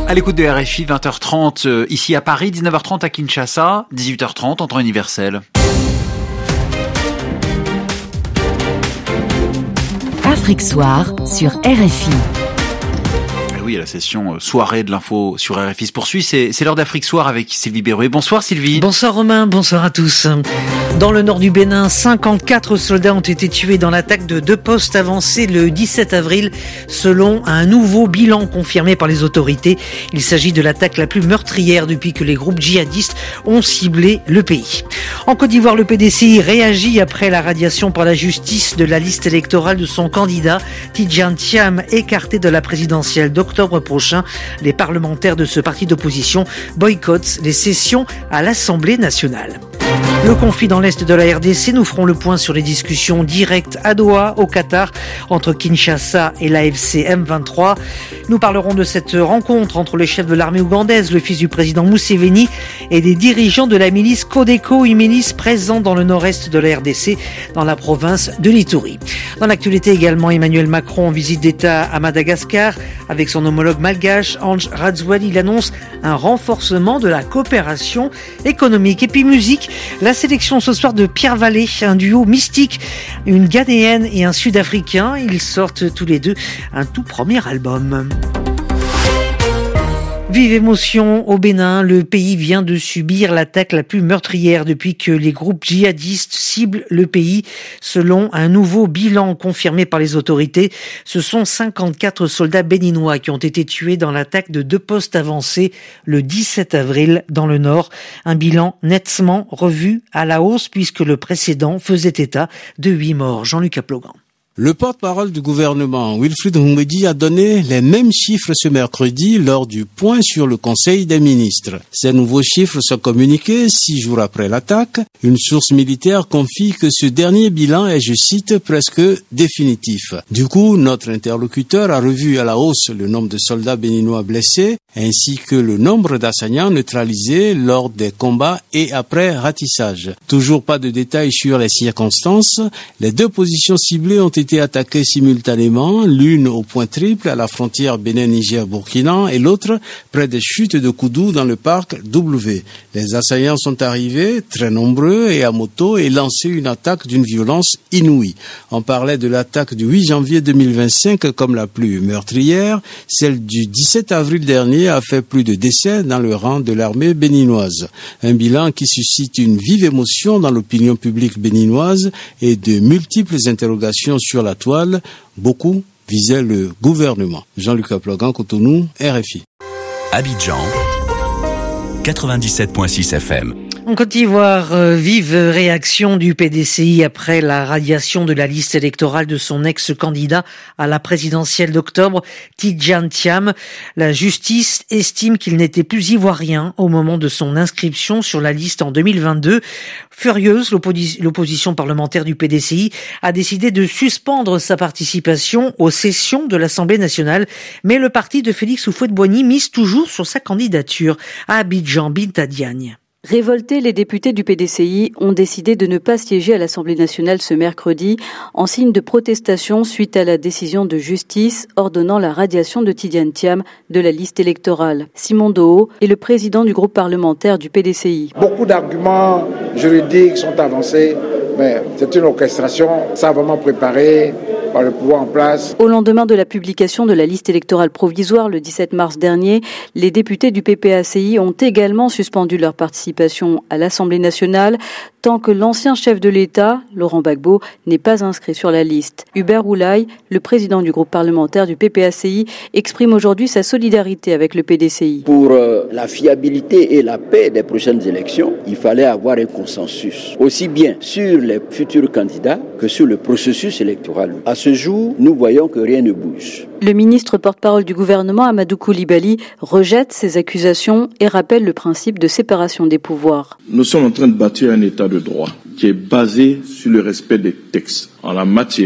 À l'écoute de RFI, 20h30 ici à Paris, 19h30 à Kinshasa, 18h30 en temps universel. Afrique Soir sur RFI. Oui, la session soirée de l'info sur RFI se poursuit. C'est l'heure d'Afrique Soir avec Sylvie Berruet. Bonsoir Sylvie. Bonsoir Romain, bonsoir à tous. Dans le nord du Bénin, 54 soldats ont été tués dans l'attaque de 2 postes avancés le 17 avril, selon un nouveau bilan confirmé par les autorités. Il s'agit de l'attaque la plus meurtrière depuis que les groupes djihadistes ont ciblé le pays. En Côte d'Ivoire, le PDCI réagit après la radiation par la justice de la liste électorale de son candidat, Tidjane Thiam, écarté de la présidentielle d'octobre prochain. Les parlementaires de ce parti d'opposition boycottent les sessions à l'Assemblée nationale. Le conflit dans l'est de la RDC, nous ferons le point sur les discussions directes à Doha, au Qatar, entre Kinshasa et l'AFC M23. Nous parlerons de cette rencontre entre le chef de l'armée ougandaise, le fils du président Museveni, et des dirigeants de la milice Codeco, une milice présente dans le nord-est de la RDC, dans la province de l'Ituri. Dans l'actualité également, Emmanuel Macron en visite d'État à Madagascar. Avec son homologue malgache, Ange Radzouali, il annonce un renforcement de la coopération économique. Et puis musique, la sélection ce soir de Pierre Vallée, un duo mystique, une Ghanéenne et un Sud-Africain. Ils sortent tous les deux un tout premier album. Vive émotion au Bénin, le pays vient de subir l'attaque la plus meurtrière depuis que les groupes djihadistes ciblent le pays. Selon un nouveau bilan confirmé par les autorités, ce sont 54 soldats béninois qui ont été tués dans l'attaque de 2 postes avancés le 17 avril dans le nord. Un bilan nettement revu à la hausse puisque le précédent faisait état de 8 morts. Jean-Luc Aplogan. Le porte-parole du gouvernement, Wilfried Ngwedi, a donné les mêmes chiffres ce mercredi lors du point sur le Conseil des ministres. Ces nouveaux chiffres sont communiqués 6 jours après l'attaque. Une source militaire confie que ce dernier bilan est, je cite, presque définitif. Du coup, notre interlocuteur a revu à la hausse le nombre de soldats béninois blessés, ainsi que le nombre d'assaillants neutralisés lors des combats et après ratissage. Toujours pas de détails sur les circonstances. Les 2 positions ciblées ont été attaquées simultanément, l'une au point triple à la frontière Bénin-Niger-Burkina et l'autre près des chutes de Koudou dans le parc W. Les assaillants sont arrivés, très nombreux et à moto, et lancé une attaque d'une violence inouïe. On parlait de l'attaque du 8 janvier 2025 comme la plus meurtrière. Celle du 17 avril dernier a fait plus de décès dans le rang de l'armée béninoise. Un bilan qui suscite une vive émotion dans l'opinion publique béninoise et de multiples interrogations sur la toile. Beaucoup visaient le gouvernement. Jean-Luc Aplogan, Cotonou, RFI. Abidjan, 97.6 FM. En Côte d'Ivoire, vive réaction du PDCI après la radiation de la liste électorale de son ex-candidat à la présidentielle d'octobre, Tidjane Thiam. La justice estime qu'il n'était plus ivoirien au moment de son inscription sur la liste en 2022. Furieuse, l'opposition parlementaire du PDCI a décidé de suspendre sa participation aux sessions de l'Assemblée nationale, mais le parti de Félix Houphouët-Boigny mise toujours sur sa candidature. À Abidjan, Binta Diagne. Révoltés, les députés du PDCI ont décidé de ne pas siéger à l'Assemblée nationale ce mercredi en signe de protestation suite à la décision de justice ordonnant la radiation de Tidjane Thiam de la liste électorale. Simon Doho est le président du groupe parlementaire du PDCI. Beaucoup d'arguments juridiques sont avancés, mais c'est une orchestration savamment préparée par le pouvoir en place. Au lendemain de la publication de la liste électorale provisoire le 17 mars dernier, les députés du PPACI ont également suspendu leur participation à l'Assemblée nationale tant que l'ancien chef de l'État, Laurent Gbagbo, n'est pas inscrit sur la liste. Hubert Oulaye, le président du groupe parlementaire du PPACI, exprime aujourd'hui sa solidarité avec le PDCI. Pour la fiabilité et la paix des prochaines élections, il fallait avoir un consensus, aussi bien sur les futurs candidats que sur le processus électoral. À ce jour, nous voyons que rien ne bouge. Le ministre porte-parole du gouvernement, Amadou Coulibaly, rejette ces accusations et rappelle le principe de séparation des pouvoirs. Nous sommes en train de bâtir un état de droit qui est basé sur le respect des textes. En la matière,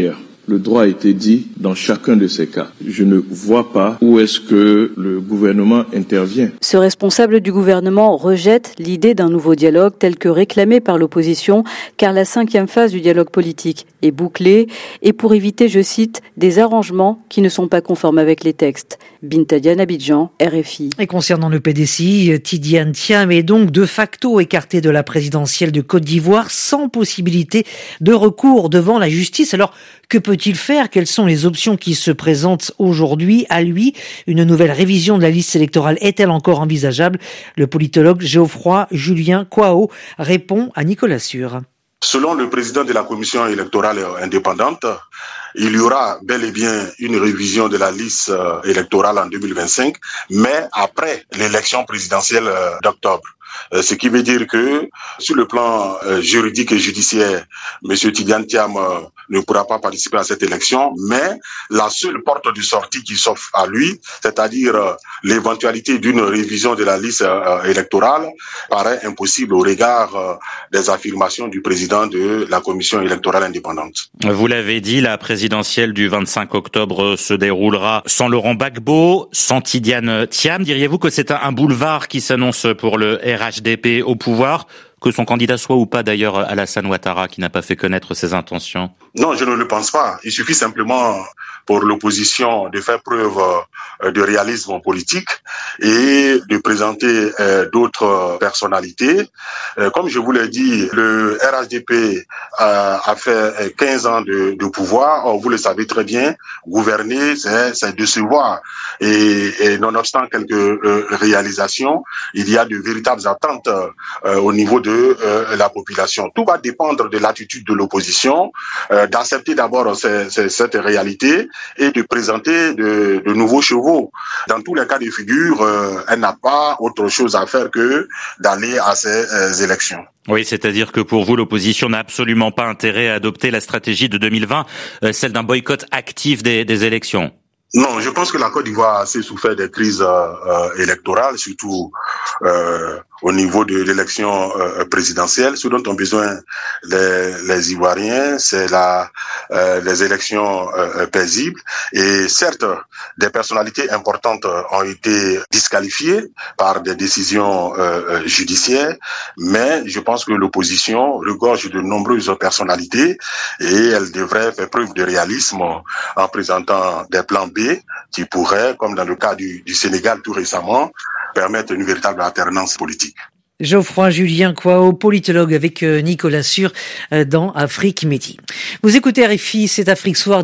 Le droit a été dit dans chacun de ces cas. Je ne vois pas où est-ce que le gouvernement intervient. Ce responsable du gouvernement rejette l'idée d'un nouveau dialogue tel que réclamé par l'opposition, car la 5e phase du dialogue politique est bouclée et pour éviter, je cite, des arrangements qui ne sont pas conformes avec les textes. Binta Diagne, Abidjan, RFI. Et concernant le PDCI, Tidiane Thiam est donc de facto écarté de la présidentielle de Côte d'Ivoire sans possibilité de recours devant la justice. Alors, que peut-il faire? Quelles sont les options qui se présentent aujourd'hui à lui? Une nouvelle révision de la liste électorale est-elle encore envisageable? Le politologue Geoffroy Julien Kwao répond à Nicolas Sûr. Selon le président de la commission électorale indépendante, il y aura bel et bien une révision de la liste électorale en 2025, mais après l'élection présidentielle d'octobre. Ce qui veut dire que sur le plan juridique et judiciaire, M. Tidiane Thiam ne pourra pas participer à cette élection, mais la seule porte de sortie qui s'offre à lui, c'est-à-dire l'éventualité d'une révision de la liste électorale, paraît impossible au regard des affirmations du président de la commission électorale indépendante. Vous l'avez dit, la présidentielle du 25 octobre se déroulera sans Laurent Gbagbo, sans Tidiane Thiam. Diriez-vous que c'est un boulevard qui s'annonce pour le RHDP au pouvoir, que son candidat soit ou pas d'ailleurs Alassane Ouattara, qui n'a pas fait connaître ses intentions? Non, je ne le pense pas. Il suffit simplement pour l'opposition de faire preuve de réalisme politique et de présenter d'autres personnalités. Comme je vous l'ai dit, le RHDP a fait 15 ans de pouvoir. Or, vous le savez très bien, gouverner, c'est décevoir. Et nonobstant quelques réalisations, il y a de véritables attentes au niveau de la population. Tout va dépendre de l'attitude de l'opposition, d'accepter d'abord cette réalité et de présenter de nouveaux chevaux. Dans tous les cas de figure, elle n'a pas autre chose à faire que d'aller à ces élections. Oui, c'est-à-dire que pour vous, l'opposition n'a absolument pas intérêt à adopter la stratégie de 2020, celle d'un boycott actif des élections. Non, je pense que la Côte d'Ivoire a assez souffert des crises électorales, surtout au niveau de l'élection présidentielle. Ce dont ont besoin les Ivoiriens, c'est les élections paisibles. Et certes, des personnalités importantes ont été disqualifiées par des décisions judiciaires, mais je pense que l'opposition regorge de nombreuses personnalités et elle devrait faire preuve de réalisme en présentant des plans B qui pourraient, comme dans le cas du Sénégal tout récemment, permettre une véritable alternance politique. Geoffroy Julien Kwao, politologue avec Nicolas Sûr dans Afrique Midi. Vous écoutez RFI, c'est Afrique Soir,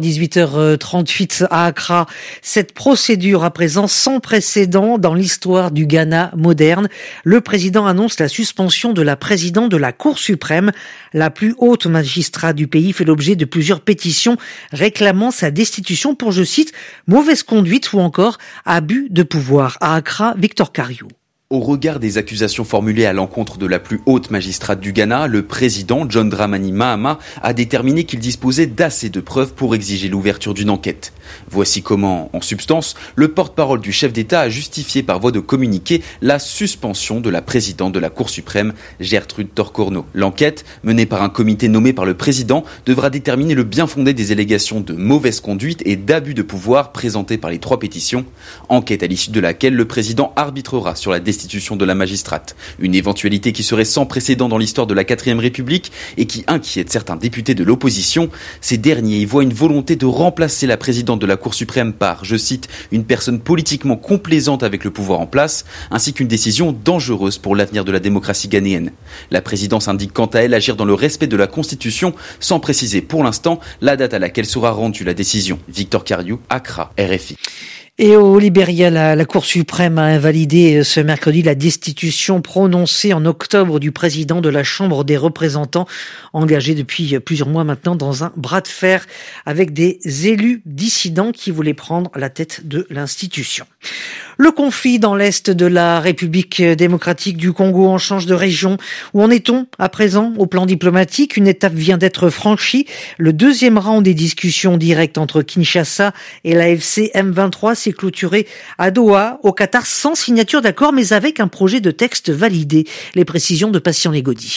18h38 à Accra. Cette procédure à présent sans précédent dans l'histoire du Ghana moderne. Le président annonce la suspension de la présidente de la Cour suprême. La plus haute magistrat du pays fait l'objet de plusieurs pétitions réclamant sa destitution pour, je cite, mauvaise conduite ou encore abus de pouvoir. À Accra, Victor Cariou. Au regard des accusations formulées à l'encontre de la plus haute magistrate du Ghana, le président John Dramani Mahama a déterminé qu'il disposait d'assez de preuves pour exiger l'ouverture d'une enquête. Voici comment, en substance, le porte-parole du chef d'État a justifié par voie de communiqué la suspension de la présidente de la Cour suprême, Gertrude Torcorno. L'enquête, menée par un comité nommé par le président, devra déterminer le bien-fondé des allégations de mauvaise conduite et d'abus de pouvoir présentées par les 3 pétitions. Enquête à l'issue de laquelle le président arbitrera sur la destitution de la magistrate. Une éventualité qui serait sans précédent dans l'histoire de la 4e République et qui inquiète certains députés de l'opposition. Ces derniers y voient une volonté de remplacer la présidente de la Cour suprême par, je cite, une personne politiquement complaisante avec le pouvoir en place, ainsi qu'une décision dangereuse pour l'avenir de la démocratie ghanéenne. La présidence indique quant à elle agir dans le respect de la Constitution, sans préciser pour l'instant la date à laquelle sera rendue la décision. Victor Cariou, Accra, RFI. Et au Libéria, la Cour suprême a invalidé ce mercredi la destitution prononcée en octobre du président de la Chambre des représentants, engagé depuis plusieurs mois maintenant dans un bras de fer avec des élus dissidents qui voulaient prendre la tête de l'institution. Le conflit dans l'est de la République démocratique du Congo en change de région. Où en est-on à présent au plan diplomatique? Une étape vient d'être franchie. Le 2e round des discussions directes entre Kinshasa et l'AFC M23 s'est clôturé à Doha, au Qatar, sans signature d'accord, mais avec un projet de texte validé. Les précisions de Patient Légaudy.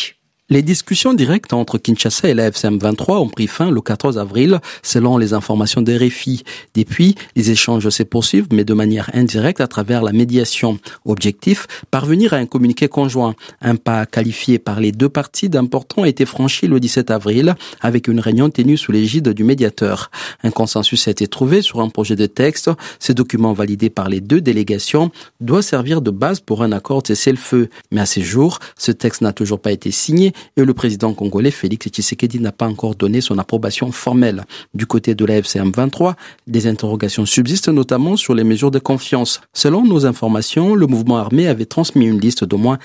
Les discussions directes entre Kinshasa et la FCM23 ont pris fin le 14 avril, selon les informations de RFI. Depuis, les échanges se poursuivent, mais de manière indirecte à travers la médiation. Objectif, parvenir à un communiqué conjoint. Un pas qualifié par les deux parties d'important a été franchi le 17 avril, avec une réunion tenue sous l'égide du médiateur. Un consensus a été trouvé sur un projet de texte. Ce document validé par les deux délégations doit servir de base pour un accord de cessez-le-feu. Mais à ce jour, ce texte n'a toujours pas été signé et le président congolais Félix Tshisekedi n'a pas encore donné son approbation formelle. Du côté de la FCM23, des interrogations subsistent notamment sur les mesures de confiance. Selon nos informations, le mouvement armé avait transmis une liste d'au moins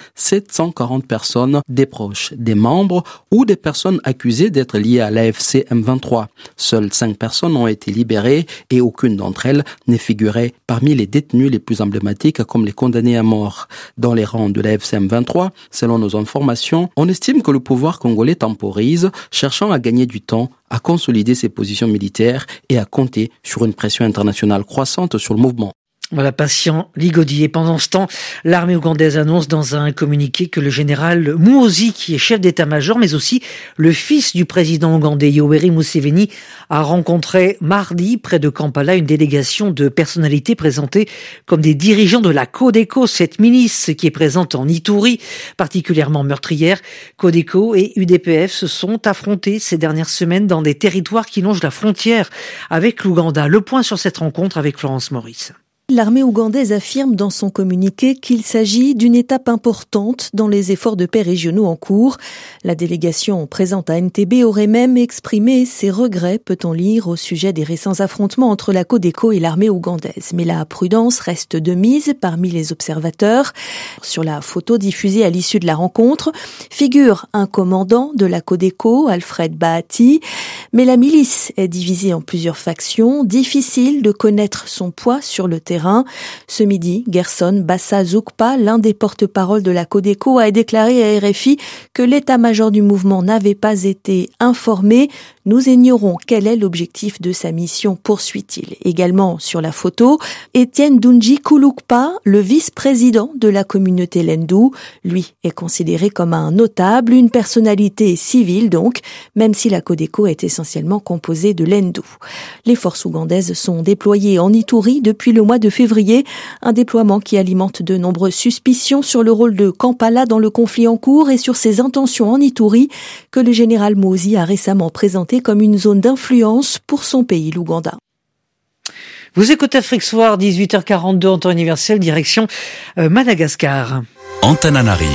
740 personnes, des proches, des membres ou des personnes accusées d'être liées à l'AFC M23. Seules 5 personnes ont été libérées et aucune d'entre elles n'est figurée parmi les détenus les plus emblématiques comme les condamnés à mort. Dans les rangs de l'AFC M23, selon nos informations, on estime que le pouvoir congolais temporise, cherchant à gagner du temps, à consolider ses positions militaires et à compter sur une pression internationale croissante sur le mouvement. Voilà, patient Ligodi. Et pendant ce temps, l'armée ougandaise annonce dans un communiqué que le général Muhoozi, qui est chef d'état-major, mais aussi le fils du président ougandais Yoweri Museveni, a rencontré mardi, près de Kampala, une délégation de personnalités présentées comme des dirigeants de la Codeco, cette milice qui est présente en Ituri, particulièrement meurtrière. Codeco et UDPF se sont affrontés ces dernières semaines dans des territoires qui longent la frontière avec l'Ouganda. Le point sur cette rencontre avec Florence Maurice. L'armée ougandaise affirme dans son communiqué qu'il s'agit d'une étape importante dans les efforts de paix régionaux en cours. La délégation présente à Entebbe aurait même exprimé ses regrets, peut-on lire, au sujet des récents affrontements entre la Codeco et l'armée ougandaise. Mais la prudence reste de mise parmi les observateurs. Sur la photo diffusée à l'issue de la rencontre, figure un commandant de la Codeco, Alfred Bahati. Mais la milice est divisée en plusieurs factions, difficile de connaître son poids sur le terrain. Ce midi, Gerson Bassa Zoukpa, l'un des porte-parole de la Codeco, a déclaré à RFI que l'état-major du mouvement n'avait pas été informé. Nous ignorons quel est l'objectif de sa mission, poursuit-il. Également sur la photo, Étienne Dunji Kouloukpa, le vice-président de la communauté Lendu. Lui est considéré comme un notable, une personnalité civile donc, même si la Codeco est essentiellement composée de Lendu. Les forces ougandaises sont déployées en Ituri depuis le mois de février, un déploiement qui alimente de nombreuses suspicions sur le rôle de Kampala dans le conflit en cours et sur ses intentions en Ituri, que le général Muhoozi a récemment présenté comme une zone d'influence pour son pays, l'Ouganda. Vous écoutez Afrique Soir, 18h42 en temps universel, direction Madagascar. Antananarive,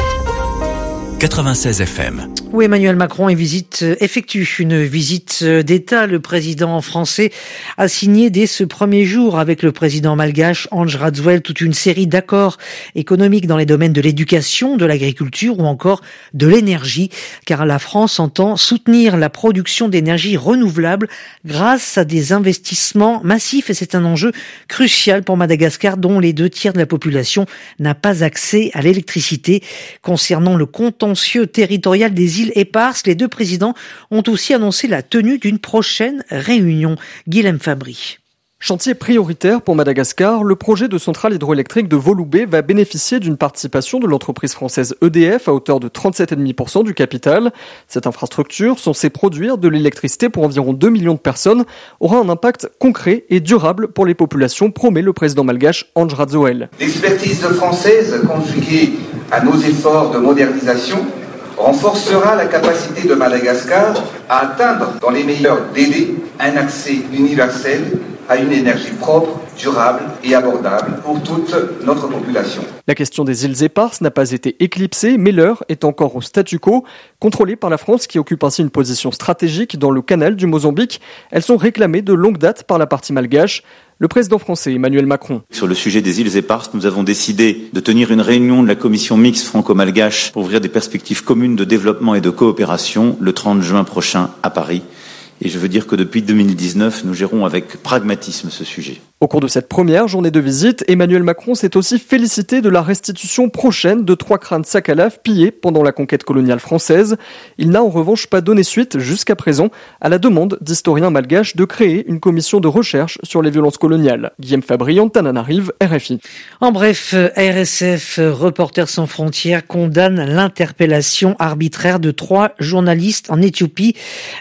96 FM. Où Emmanuel Macron effectue une visite d'État. Le président français a signé dès ce premier jour avec le président malgache Ange Radzouel toute une série d'accords économiques dans les domaines de l'éducation, de l'agriculture ou encore de l'énergie, car la France entend soutenir la production d'énergie renouvelable grâce à des investissements massifs et c'est un enjeu crucial pour Madagascar dont les 2/3 de la population n'a pas accès à l'électricité. Concernant le contentieux territorial des îles éparses, les deux présidents ont aussi annoncé la tenue d'une prochaine réunion. Guilhem Fabry. Chantier prioritaire pour Madagascar, le projet de centrale hydroélectrique de Volubé va bénéficier d'une participation de l'entreprise française EDF à hauteur de 37,5% du capital. Cette infrastructure, censée produire de l'électricité pour environ 2 millions de personnes, aura un impact concret et durable pour les populations, promet le président malgache Ange Radzouel. L'expertise française conjuguée à nos efforts de modernisation renforcera la capacité de Madagascar à atteindre dans les meilleurs délais un accès universel à une énergie propre, durable et abordable pour toute notre population. La question des îles éparses n'a pas été éclipsée, mais l'heure est encore au statu quo, contrôlée par la France qui occupe ainsi une position stratégique dans le canal du Mozambique. Elles sont réclamées de longue date par la partie malgache. Le président français Emmanuel Macron. Sur le sujet des îles éparses, nous avons décidé de tenir une réunion de la commission mixte franco-malgache pour ouvrir des perspectives communes de développement et de coopération le 30 juin prochain à Paris. Et je veux dire que depuis 2019, nous gérons avec pragmatisme ce sujet. Au cours de cette première journée de visite, Emmanuel Macron s'est aussi félicité de la restitution prochaine de 3 crânes Sakhalaf pillés pendant la conquête coloniale française. Il n'a en revanche pas donné suite jusqu'à présent à la demande d'historiens malgaches de créer une commission de recherche sur les violences coloniales. Guillaume Fabry, Antananarive, RFI. En bref, RSF, Reporters sans frontières, condamne l'interpellation arbitraire de 3 journalistes en Éthiopie.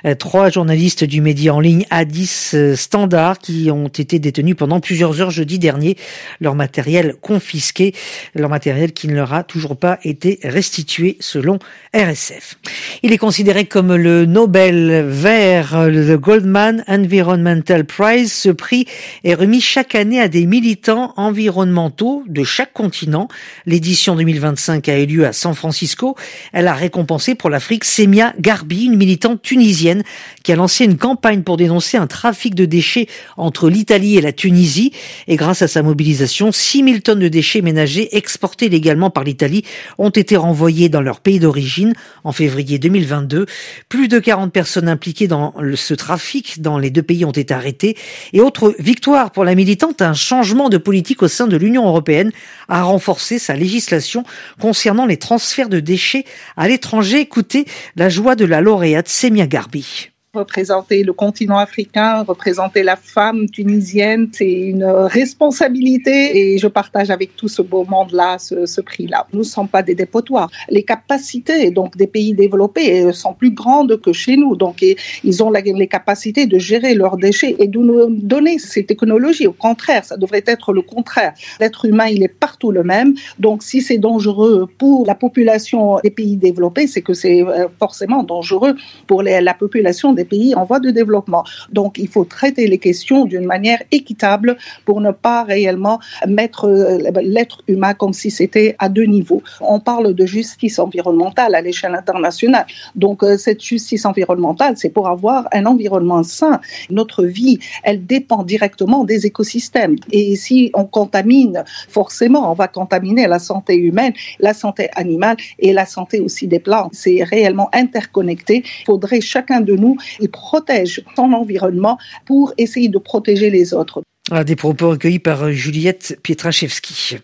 3 journalistes du média en ligne Addis Standard qui ont été détenus pendant plusieurs heures jeudi dernier, leur matériel confisqué, leur matériel qui ne leur a toujours pas été restitué selon RSF. Il est considéré comme le Nobel vert, le Goldman Environmental Prize. Ce prix est remis chaque année à des militants environnementaux de chaque continent. L'édition 2025 a eu lieu à San Francisco. Elle a récompensé pour l'Afrique Semia Garbi, une militante tunisienne qui a lancé une campagne pour dénoncer un trafic de déchets entre l'Italie et la Tunisie. Et grâce à sa mobilisation, 6000 tonnes de déchets ménagers exportés légalement par l'Italie ont été renvoyés dans leur pays d'origine en février 2022. Plus de 40 personnes impliquées dans ce trafic dans les 2 pays ont été arrêtées. Et autre victoire pour la militante, un changement de politique au sein de l'Union européenne a renforcé sa législation concernant les transferts de déchets à l'étranger. Écoutez la joie de la lauréate Semia Garbi. Représenter le continent africain, représenter la femme tunisienne, c'est une responsabilité et je partage avec tout ce beau monde-là ce prix-là. Nous ne sommes pas des dépotoirs. Les capacités donc des pays développés sont plus grandes que chez nous, donc ils ont les capacités de gérer leurs déchets et de nous donner ces technologies. Au contraire, ça devrait être le contraire. L'être humain, il est partout le même, donc si c'est dangereux pour la population des pays développés, c'est que c'est forcément dangereux pour la population des pays en voie de développement. Donc, il faut traiter les questions d'une manière équitable pour ne pas réellement mettre l'être humain comme si c'était à 2 niveaux. On parle de justice environnementale à l'échelle internationale. Donc, cette justice environnementale, c'est pour avoir un environnement sain. Notre vie, elle dépend directement des écosystèmes. Et si on contamine, forcément, on va contaminer la santé humaine, la santé animale et la santé aussi des plantes. C'est réellement interconnecté. Il faudrait chacun de nous il protège son environnement pour essayer de protéger les autres. Des propos recueillis par Juliette Pietraszewski.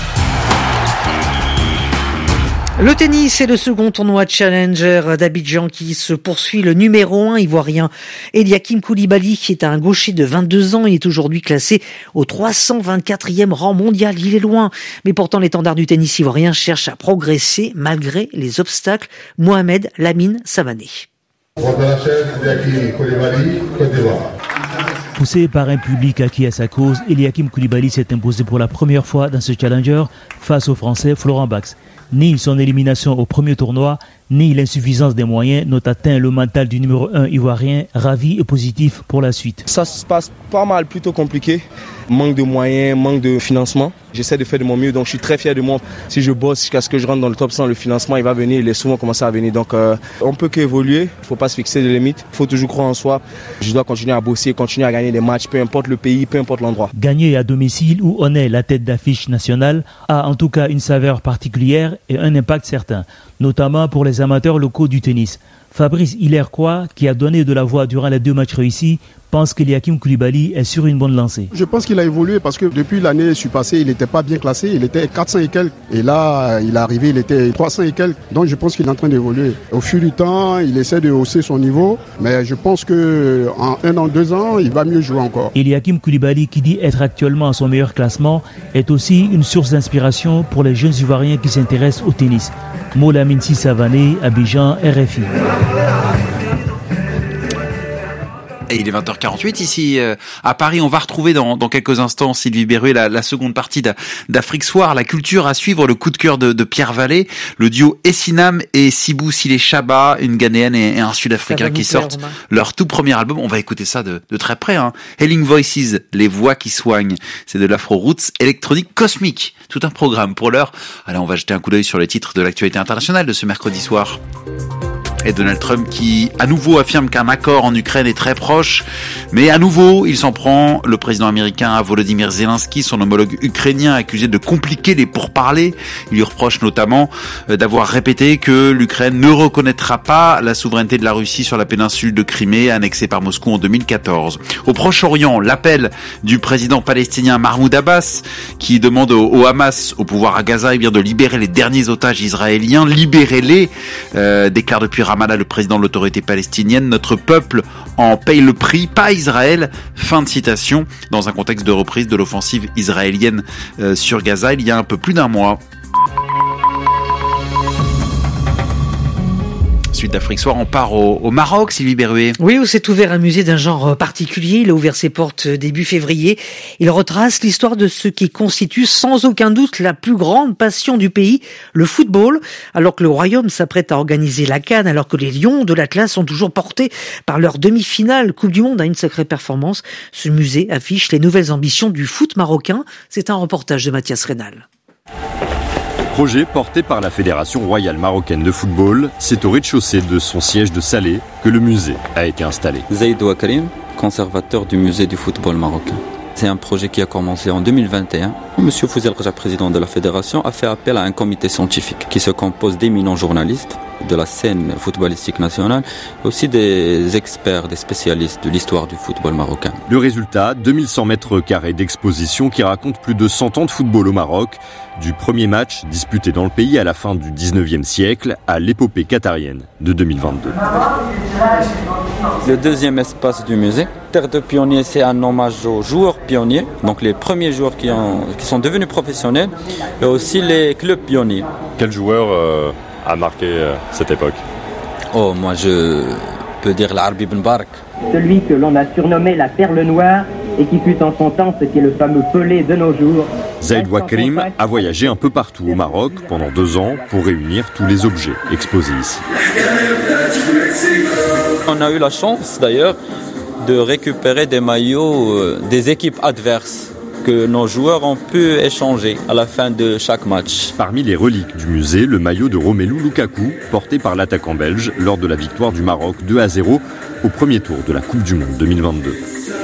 Le tennis est le second tournoi Challenger d'Abidjan qui se poursuit. Le numéro 1 ivoirien Eliakim Koulibaly, qui est un gaucher de 22 ans, il est aujourd'hui classé au 324e rang mondial. Il est loin, mais pourtant l'étendard du tennis ivoirien cherche à progresser malgré les obstacles. Mohamed Lamine Savané. Poussé par un public acquis à sa cause, Eliakim Koulibaly s'est imposé pour la première fois dans ce challenger face au Français Florent Bax. Ni son élimination au premier tournoi, ni l'insuffisance des moyens n'ont atteint le mental du numéro 1 ivoirien, ravi et positif pour la suite. Ça se passe pas mal, plutôt compliqué. Manque de moyens, manque de financement. J'essaie de faire de mon mieux, donc je suis très fier de moi. Si je bosse jusqu'à ce que je rentre dans le top 100, le financement il va venir, il est souvent commencé à venir. Donc on peut qu'évoluer, il ne faut pas se fixer de limites, il faut toujours croire en soi. Je dois continuer à bosser, continuer à gagner des matchs, peu importe le pays, peu importe l'endroit. Gagner à domicile où on est la tête d'affiche nationale a en tout cas une saveur particulière et un impact certain, notamment pour les amateurs locaux du tennis. Fabrice Hilaire-Croix, qui a donné de la voix durant les 2 matchs réussis, pense qu'Eliakim Koulibaly est sur une bonne lancée. Je pense qu'il a évolué parce que depuis l'année passée, il n'était pas bien classé, il était 400 et quelques. Et là, il est arrivé, il était 300 et quelques. Donc je pense qu'il est en train d'évoluer. Au fil du temps, il essaie de hausser son niveau, mais je pense qu'en 1 an, 2 ans, il va mieux jouer encore. Eliakim Koulibaly, qui dit être actuellement à son meilleur classement, est aussi une source d'inspiration pour les jeunes Ivoiriens qui s'intéressent au tennis. Molamine Savané, Abidjan, RFI. Et il est 20h48 ici à Paris. On va retrouver dans quelques instants Sylvie Berruet, la seconde partie d'Afrique Soir. La culture à suivre, le coup de cœur de Pierre Vallée, le duo Essinam et Sibou Sile Chaba, une Ghanéenne et un Sud-Africain qui sortent leur tout premier album. On va écouter ça de très près. Healing Voices, les voix qui soignent. C'est de l'afro-roots électronique cosmique. Tout un programme pour l'heure. Allez, on va jeter un coup d'œil sur les titres de l'actualité internationale de ce mercredi soir. Et Donald Trump qui, à nouveau, affirme qu'un accord en Ukraine est très proche. Mais à nouveau, il s'en prend. Le président américain Volodymyr Zelensky, son homologue ukrainien, accusé de compliquer les pourparlers. Il lui reproche notamment d'avoir répété que l'Ukraine ne reconnaîtra pas la souveraineté de la Russie sur la péninsule de Crimée, annexée par Moscou en 2014. Au Proche-Orient, l'appel du président palestinien Mahmoud Abbas, qui demande au Hamas, au pouvoir à Gaza, de libérer les derniers otages israéliens. Libérez-les, déclare depuis Ramallah le président de l'autorité palestinienne. Notre peuple en paye le prix, pas Israël. Fin de citation, dans un contexte de reprise de l'offensive israélienne sur Gaza il y a un peu plus d'un mois. Suite d'Afrique Soir, on part au Maroc, Sylvie Berruet. Oui, où s'est ouvert un musée d'un genre particulier. Il a ouvert ses portes début février. Il retrace l'histoire de ce qui constitue sans aucun doute la plus grande passion du pays, le football. Alors que le Royaume s'apprête à organiser la CAN, alors que les Lions de l'Atlas sont toujours portés par leur demi-finale Coupe du Monde à une sacrée performance. Ce musée affiche les nouvelles ambitions du foot marocain. C'est un reportage de Mathias Rénal. Projet porté par la Fédération royale marocaine de football, c'est au rez-de-chaussée de son siège de Salé que le musée a été installé. Zaïd Ouakarim, conservateur du musée du football marocain. C'est un projet qui a commencé en 2021. Monsieur Fouzel Raja, président de la fédération, a fait appel à un comité scientifique qui se compose d'éminents journalistes de la scène footballistique nationale, aussi des experts, des spécialistes de l'histoire du football marocain. Le résultat, 2100 mètres carrés d'exposition qui raconte plus de 100 ans de football au Maroc, du premier match disputé dans le pays à la fin du 19e siècle à l'épopée qatarienne de 2022. Le deuxième espace du musée, Terre de Pionniers, c'est un hommage aux joueurs pionniers, donc les premiers joueurs qui sont devenus professionnels, et aussi les clubs pionniers. Quel joueur a marqué cette époque? Oh, moi je peux dire l'Arbi Ben Bark. Celui que l'on a surnommé la perle noire et qui fut en son temps ce qui est le fameux Pelé de nos jours. Zaïd Ouakarim a voyagé un peu partout au Maroc pendant 2 ans pour réunir tous les objets exposés ici. On a eu la chance d'ailleurs de récupérer des maillots des équipes adverses que nos joueurs ont pu échanger à la fin de chaque match. Parmi les reliques du musée, le maillot de Romelu Lukaku, porté par l'attaquant belge lors de la victoire du Maroc 2-0 au premier tour de la Coupe du Monde 2022.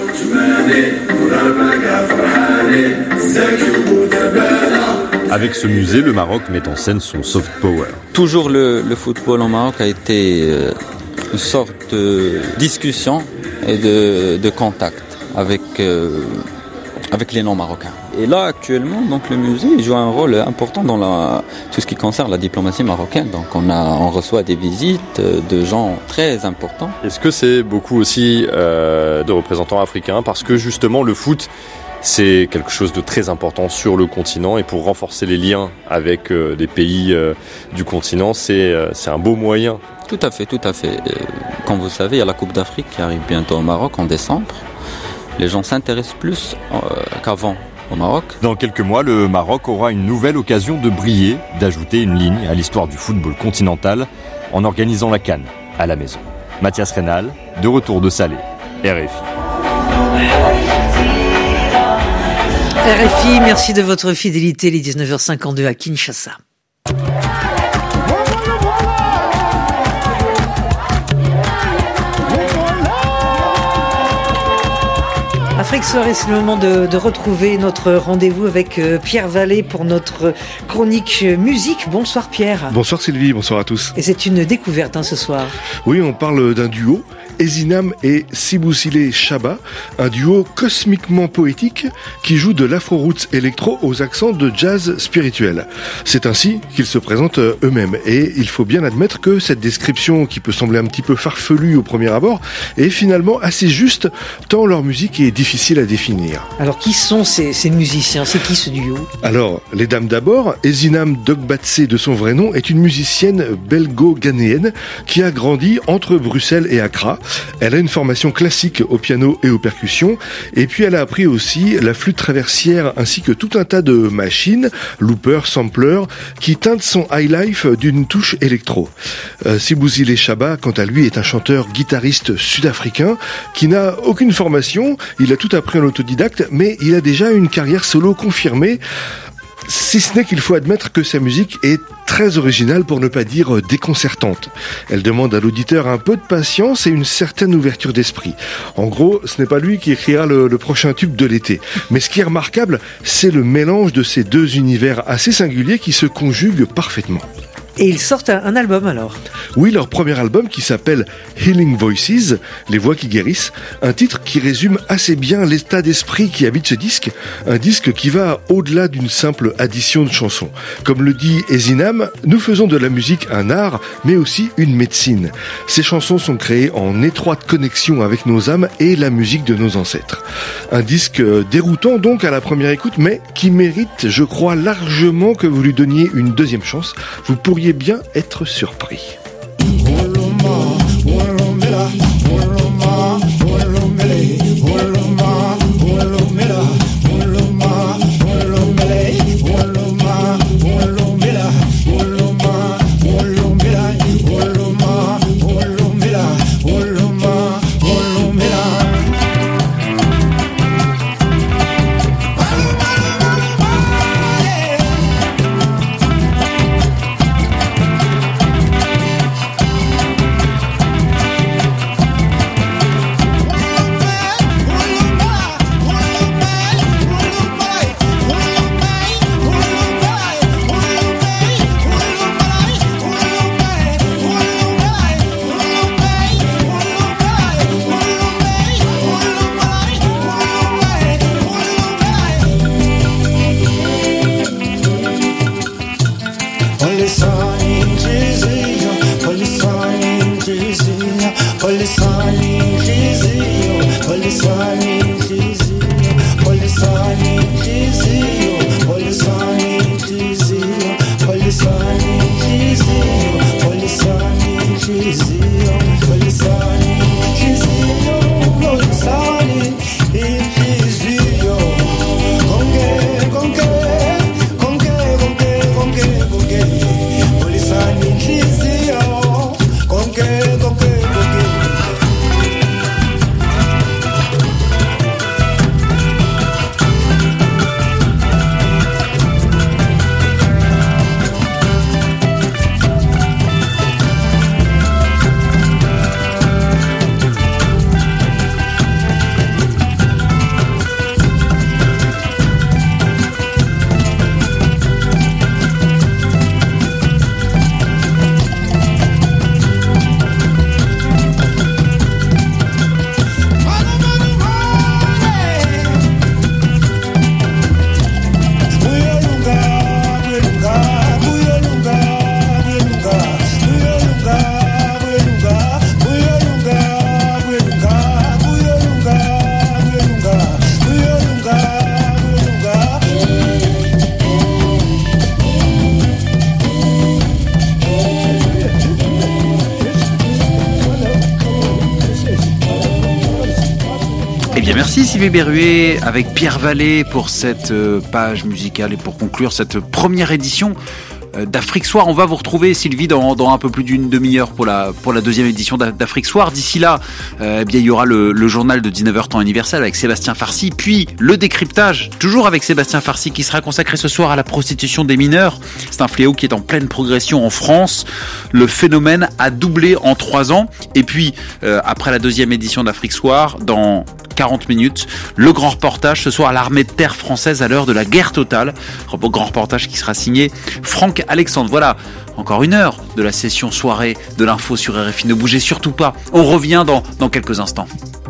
Avec ce musée, le Maroc met en scène son soft power. Toujours le football au Maroc a été une sorte de discussion et de contact avec les non-marocains. Et là, actuellement, donc, le musée joue un rôle important dans tout ce qui concerne la diplomatie marocaine. Donc, on reçoit des visites de gens très importants. Est-ce que c'est beaucoup aussi de représentants africains? Parce que justement, le foot, c'est quelque chose de très important sur le continent. Et pour renforcer les liens avec les pays du continent, c'est un beau moyen. Tout à fait, tout à fait. Comme vous le savez, il y a la Coupe d'Afrique qui arrive bientôt au Maroc en décembre. Les gens s'intéressent plus qu'avant au Maroc. Dans quelques mois, le Maroc aura une nouvelle occasion de briller, d'ajouter une ligne à l'histoire du football continental en organisant la CAN à la maison. Mathias Rénal, de retour de Salé, RFI. RFI, merci de votre fidélité, les 19h52 à Kinshasa. Afrique Soir, c'est le moment de retrouver notre rendez-vous avec Pierre Vallée pour notre chronique musique. Bonsoir Pierre. Bonsoir Sylvie, bonsoir à tous. Et c'est une découverte ce soir. Oui, on parle d'un duo, Ezinam et Sibusile Chaba, un duo cosmiquement poétique qui joue de l'afro-roots électro aux accents de jazz spirituel. C'est ainsi qu'ils se présentent eux-mêmes. Et il faut bien admettre que cette description, qui peut sembler un petit peu farfelue au premier abord, est finalement assez juste, tant leur musique est difficile à définir. Alors qui sont ces musiciens? C'est qui ce duo? Alors, les dames d'abord. Ezinam Dogbatse, de son vrai nom, est une musicienne belgo-ghanéenne qui a grandi entre Bruxelles et Accra. Elle a une formation classique au piano et aux percussions, et puis elle a appris aussi la flûte traversière ainsi que tout un tas de machines, loopers, samplers, qui teintent son highlife d'une touche électro. Sibusile Chaba, quant à lui, est un chanteur-guitariste sud-africain qui n'a aucune formation, il a tout appris en autodidacte, mais il a déjà une carrière solo confirmée. Si ce n'est qu'il faut admettre que sa musique est très originale, pour ne pas dire déconcertante. Elle demande à l'auditeur un peu de patience et une certaine ouverture d'esprit. En gros, ce n'est pas lui qui écrira le prochain tube de l'été. Mais ce qui est remarquable, c'est le mélange de ces deux univers assez singuliers qui se conjuguent parfaitement. Et ils sortent un album alors. Oui, leur premier album qui s'appelle Healing Voices, les voix qui guérissent, un titre qui résume assez bien l'état d'esprit qui habite ce disque, un disque qui va au-delà d'une simple addition de chansons. Comme le dit Ezinam, nous faisons de la musique un art, mais aussi une médecine. Ces chansons sont créées en étroite connexion avec nos âmes et la musique de nos ancêtres. Un disque déroutant donc à la première écoute, mais qui mérite, je crois, largement que vous lui donniez une deuxième chance. Vous pourriez bien être surpris. Merci Sylvie Berruet avec Pierre Vallée pour cette page musicale et pour conclure cette première édition d'Afrique Soir. On va vous retrouver Sylvie dans un peu plus d'une demi-heure pour la deuxième édition d'Afrique Soir. D'ici là, bien il y aura le journal de 19h temps universel avec Sébastien Farcy, puis le décryptage, toujours avec Sébastien Farcy, qui sera consacré ce soir à la prostitution des mineurs. C'est un fléau qui est en pleine progression en France. Le phénomène a doublé en 3 ans. Et puis, après la deuxième édition d'Afrique Soir, dans 40 minutes, le grand reportage ce soir, l'armée de terre française à l'heure de la guerre totale. Grand reportage qui sera signé Franck Alexandre. Voilà, encore une heure de la session soirée de l'info sur RFI. Ne bougez surtout pas. On revient dans quelques instants.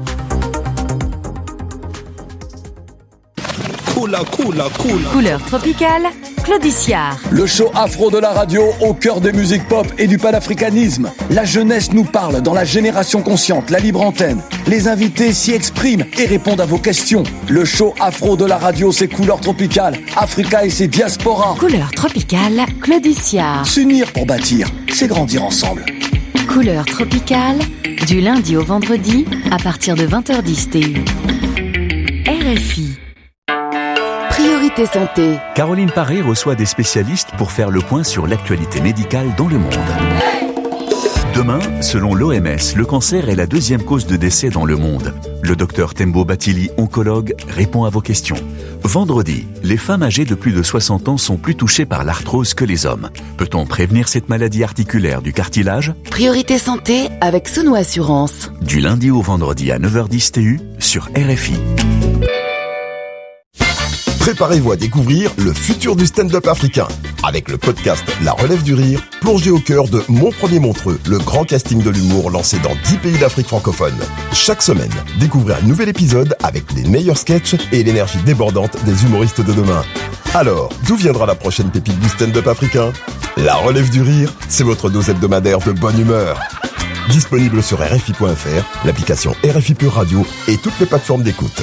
Couleur tropicale, Claudiciard. Le show afro de la radio au cœur des musiques pop et du panafricanisme. La jeunesse nous parle dans la génération consciente, la libre antenne. Les invités s'y expriment et répondent à vos questions. Le show afro de la radio, c'est Couleur tropicale, Africa et ses diasporas. Couleur tropicale, Claudiciard. S'unir pour bâtir, c'est grandir ensemble. Couleur tropicale, du lundi au vendredi, à partir de 20h10 TU. RFI. Priorité santé. Caroline Paré reçoit des spécialistes pour faire le point sur l'actualité médicale dans le monde. demain, selon l'OMS, le cancer est la 2e cause de décès dans le monde. Le docteur Tembo Batili, oncologue, répond à vos questions. Vendredi, les femmes âgées de plus de 60 ans sont plus touchées par l'arthrose que les hommes. Peut-on prévenir cette maladie articulaire du cartilage ? Priorité santé avec Souno Assurance. Du lundi au vendredi à 9h10 TU sur RFI. Préparez-vous à découvrir le futur du stand-up africain. Avec le podcast La Relève du Rire, plongez au cœur de Mon Premier Montreux, le grand casting de l'humour lancé dans 10 pays d'Afrique francophone. Chaque semaine, découvrez un nouvel épisode avec les meilleurs sketchs et l'énergie débordante des humoristes de demain. Alors, d'où viendra la prochaine pépite du stand-up africain ? La Relève du Rire, c'est votre dose hebdomadaire de bonne humeur. Disponible sur RFI.fr, l'application RFI Pure Radio et toutes les plateformes d'écoute.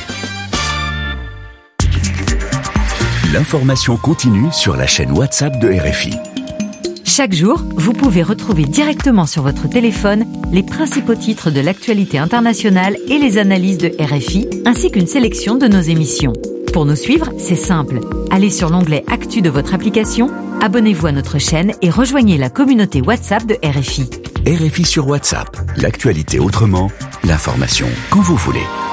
L'information continue sur la chaîne WhatsApp de RFI. Chaque jour, vous pouvez retrouver directement sur votre téléphone les principaux titres de l'actualité internationale et les analyses de RFI, ainsi qu'une sélection de nos émissions. Pour nous suivre, c'est simple. Allez sur l'onglet Actu de votre application, abonnez-vous à notre chaîne et rejoignez la communauté WhatsApp de RFI. RFI sur WhatsApp, l'actualité autrement, l'information quand vous voulez.